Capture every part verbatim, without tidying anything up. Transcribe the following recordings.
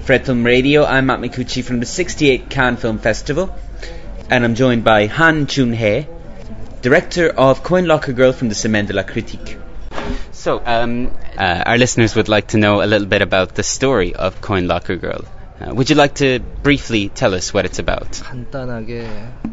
Fred Film Radio. I'm Matt Mikuchi from the sixty-eighth Cannes Film Festival, and I'm joined by Han Jun-hye, director of Coin Locker Girl from the Semaine de la Critique. So, um, uh, our listeners would like to know a little bit about the story of Coin Locker Girl. Uh, would you like to briefly tell us what it's about? 간단하게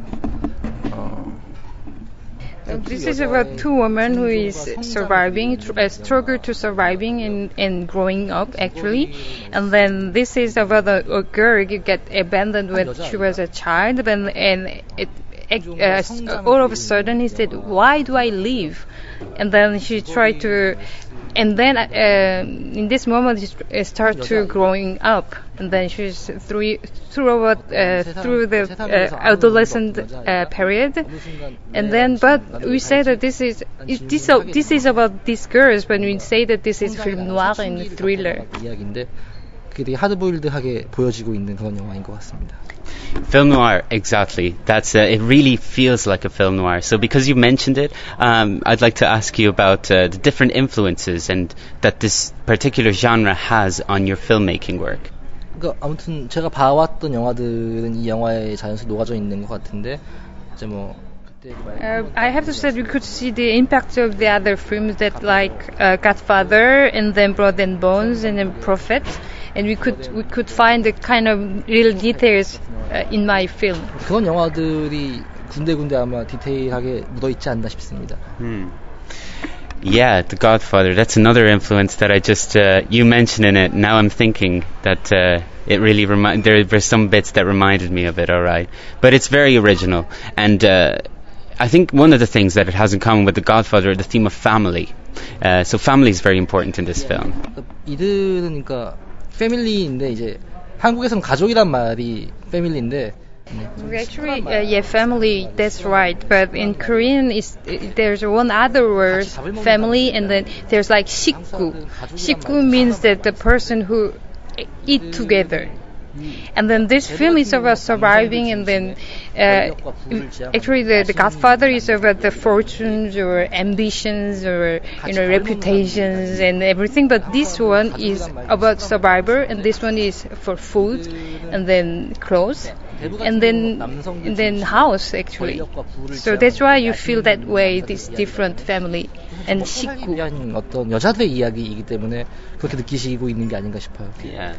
This is about two women who is surviving, tr- uh, struggle to surviving and, and growing up actually. And then this is about a, a girl who get abandoned when she was a child, and, and it, uh, all of a sudden he said, "Why do I live?" And then she tried to, and then uh, in this moment she start to growing up, and then she's through through uh, through the uh, adolescent uh, period, and then but we say that this is it, this uh, this is about these girls when we say that this is film noir and thriller. 이야기인데 그게 되게 하드보일드하게 보여지고 있는 그런 영화인 것 같습니다. Film noir, exactly. That's uh, it. Really feels like a film noir. So, because you mentioned it, um, I'd like to ask you about uh, the different influences and that this particular genre has on your filmmaking work. 그러니까 아무튼 제가 봐왔던 영화들은 이 영화에 자연스레 녹아져 있는 것 같은데 이제 뭐. Uh, I have to say we could see the impact of the other films that like uh, Godfather and then Blood and Bones and then Prophet, and we could we could find the kind of real details uh, in my film. 그런 영화들이 군데군데 아마 디테일하게 묻어 있지 않나 싶습니다. Hmm. Yeah, The Godfather. That's another influence that I just uh, you mentioning it. Now I'm thinking that uh, it really remind there were some bits that reminded me of it. All right, but it's very original and. Uh, I think one of the things that it has in common with The Godfather is the theme of family. Uh, so family is very important in this film. 이들은 그러니까 패밀리인데 이제 한국에서는 가족이란 말이 패밀리인데. Actually, uh, yeah, family. That's right. But in Korean, is there's one other word, family, and then there's like 식구. 식구 means that the person who eat together. And then this film is about surviving, and then uh, actually the, the Godfather is about the fortunes or ambitions or you know reputations and everything. But this one is about survivor, and this one is for food, and then clothes, and then and then house actually. So that's why you feel that way. This different family and 식구. 어떤 여자들의 이야기이기 때문에 그렇게 느끼시고 있는 게 아닌가 싶어요. Yeah.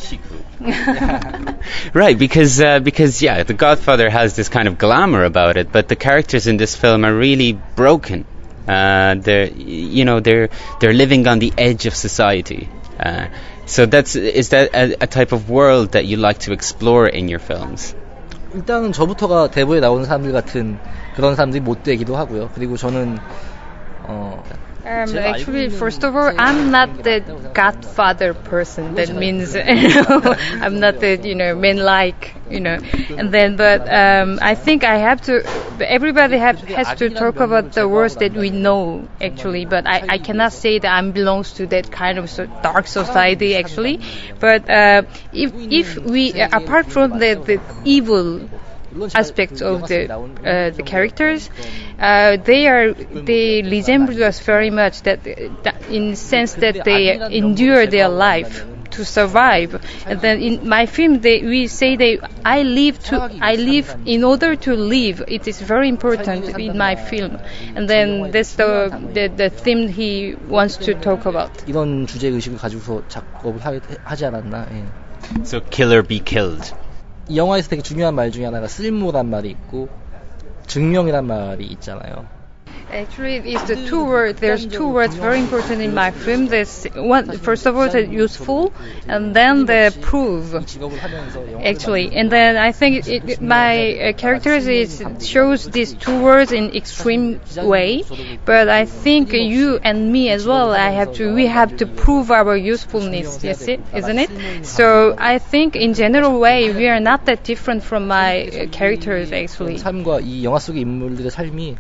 Right, because uh, because yeah, The Godfather has this kind of glamour about it, but the characters in this film are really broken. Uh, they're you know they're they're living on the edge of society. Uh, so that's is that a, a type of world that you like to explore in your films? 일단은 저부터가 대부에 나오는 사람들 같은 그런 사람들이 못 되기도 하고요. 그리고 저는 어. Um, actually, first of all, I'm not the Godfather person. That means, you know, I'm not the, you know, man-like, you know. And then, but um, I think I have to. Everybody have, has to talk about the words that we know, actually. But I, I cannot say that I belongs to that kind of so dark society, actually. But uh, if if we, uh, apart from the the evil aspects of the uh, the characters, uh, they are they resemble us very much. That, that in the sense that they endure their life to survive. And then in my film, they, we say they I live to I live in order to live. It is very important in my film. And then that's the the, the theme he wants to talk about. 이런 주제 의식을 가지고서 작업을 하, 하지 않았나. 예. So killer be killed. 이 영화에서 되게 중요한 말 중에 하나가 쓸모란 말이 있고 증명이란 말이 있잖아요. Actually, it's the two words. There's two words very important in my film. There's one, first of all, the useful, and then the prove. Actually, and then I think it, it, my uh, characters is shows these two words in extreme way. But I think you and me as well. I have to. We have to prove our usefulness. Yes, it isn't it? So I think in general way we are not that different from my uh, characters actually. 삶과 이 영화 속의 인물들의 삶이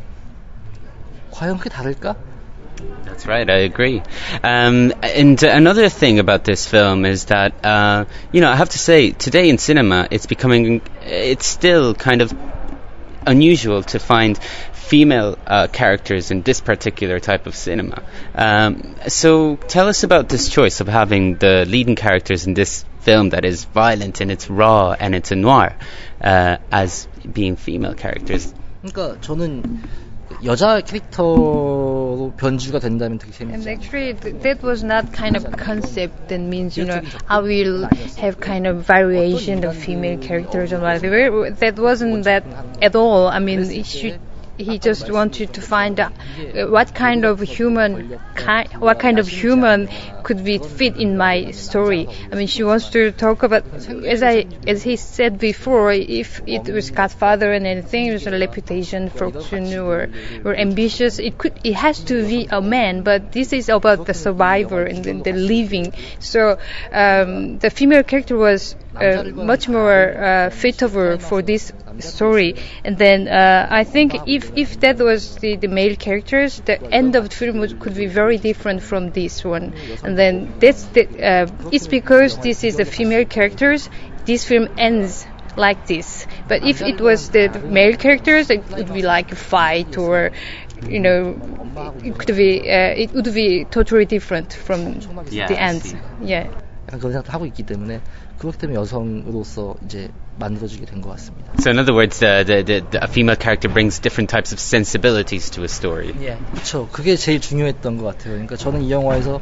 과연 그게 다를까? That's right, I agree. Um, and uh, another thing about this film is that, uh, you know, I have to say, today in cinema, it's becoming, it's still kind of unusual to find female uh, characters in this particular type of cinema. Um, so tell us about this choice of having the leading characters in this film that is violent and it's raw and it's a noir uh, as being female characters. 그러니까 저는 여자 캐릭터로 변주가 된다면 되게 재밌죠. And actually, th- that was not kind of concept that means, you know, I will have kind of variation of female characters and whatever. That wasn't that at all. I mean, it should. He just wanted to find out uh, what kind of human, ki- what kind of human could be fit in my story. I mean, she wants to talk about, as I, as he said before, if it was Godfather and anything, it was a reputation, fortune, or, or ambitious. It could, it has to be a man, but this is about the survivor and the, the living. So um, the female character was uh, much more uh, fitable for this story. And then uh, I think if if that was the, the male characters, the end of the film would, could be very different from this one. And then that's the, uh, it's because this is the female characters, this film ends like this. But if it was the, the male characters, it would be like a fight, or you know, it could be uh, it would be totally different from Yeah, the I end. see. Yeah. 약간 그런 생각도 하고 있기 때문에 그렇기 때문에 여성으로서 이제 만들어지게 된 것 같습니다. So in other words, uh, the, the, the, a female character brings different types of sensibilities to a story. 예, 그렇죠. 그게 제일 중요했던 것 같아요. 그러니까 저는 이 영화에서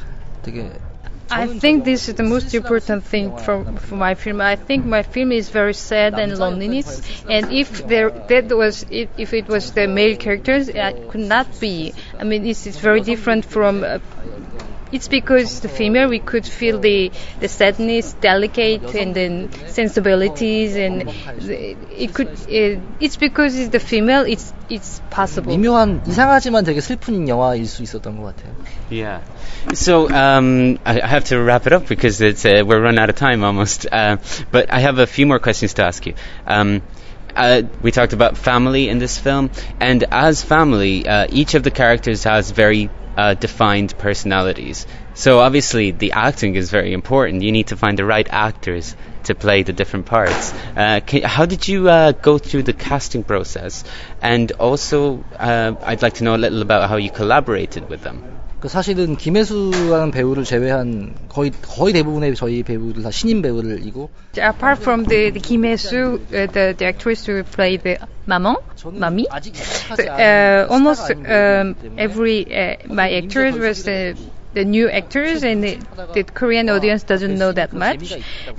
되게 I think this is the most important thing for, for my film. I think my film is very sad and loneliness, and if there that was it, if it was the male characters, it could not be. I mean, this is very different from. Uh, It's because the female we could feel the the sadness, delicate, and then sensibilities, and the, it could. It, it's because it's the female. It's it's possible. 미묘한 이상하지만 되게 슬픈 영화일 수 있었던 것 같아요. Yeah. So um, I I have to wrap it up because it's uh, we're run out of time almost. Uh, but I have a few more questions to ask you. Um, Uh, we talked about family in this film, and as family, uh, each of the characters has very uh, defined personalities. So obviously, the acting is very important. You need to find the right actors to play the different parts. Uh, can, how did you uh, go through the casting process? And also, uh, I'd like to know a little about how you collaborated with them. 그 사실은 김혜수라는 배우를 제외한 거의 거의 대부분의 저희 배우들 다 신인 배우들이고. Apart from the, the Kim Hye-soo, uh, the, the actress who played the maman, mommy, so, uh, almost um, every uh, my actors was the the new actors, and the, the Korean audience doesn't know that much.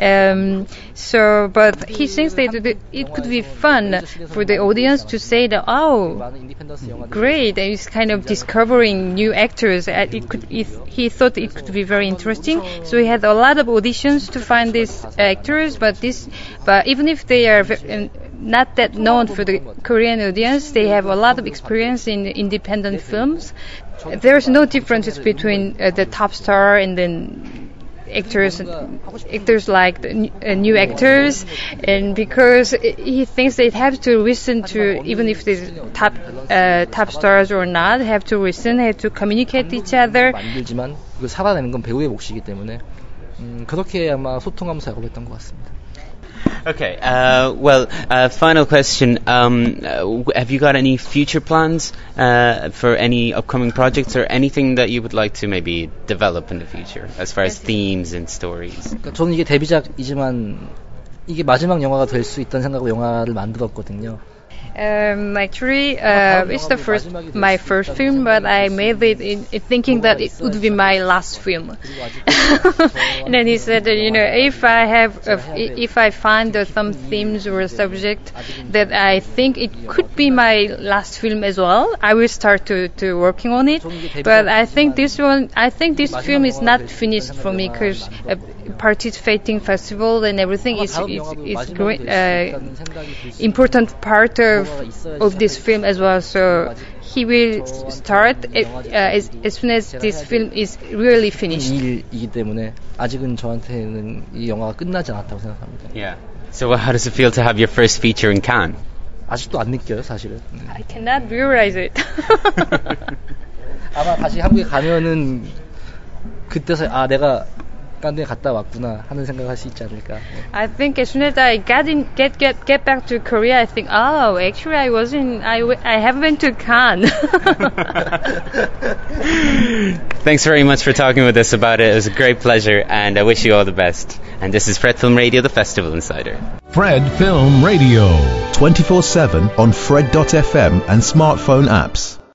Um, so, but he thinks that it could be fun for the audience to say that, oh, great, and it's kind of discovering new actors. It could, it, he thought it could be very interesting. So he had a lot of auditions to find these actors, but this, but even if they are not that known for the Korean audience, they have a lot of experience in independent films. There's no differences between uh, the top star and then actors, actors like the uh, new actors, and because he thinks they have to listen to, even if they're top uh, top stars or not, have to listen, have to communicate with each other. 만들지만 그걸 살아내는 건 배우의 몫이기 때문에 음, 그렇게 아마 소통하면서 작업을 했던 것 같습니다. Okay, uh, well, uh, final question. Um, uh, have you got any future plans uh, for any upcoming projects or anything that you would like to maybe develop in the future as far as themes and stories? 그러니까 저는 이게 데뷔작이지만 이게 마지막 영화가 될 수 있다는 생각으로 영화를 만들었거든요. Um, actually, uh, it's the first, my first film, but I made it in, in thinking that it would be my last film. And then he said, that, you know, if I have, uh, if I find uh, some themes or a subject that I think it could be my last film as well, I will start to, to working on it. But I think this one, I think this film is not finished for me because uh, participating festival and everything is is, is great, uh, important part of of this film as well. So he will start uh, as, as soon as this film is really finished. 일이기 때문에 아직은 저한테는 이 영화가 끝나지 않았다고 생각합니다. Yeah. So how does it feel to have your first feature in Cannes? 아직도 안 느껴요, 사실은. I cannot realize it. 아마 다시 한국에 가면은 그때서 아 내가 깐두에 갔다 왔구나 하는 생각을 할 수 있지 않을까. I think as soon as I get in, get get get back to Korea, I think, oh, actually, I wasn't. I w- I have been to Cannes. Thanks very much for talking with us about it. It was a great pleasure, and I wish you all the best. And this is Fred Film Radio, the Festival Insider. Fred Film Radio. twenty-four seven on Fred dot f m and smartphone apps.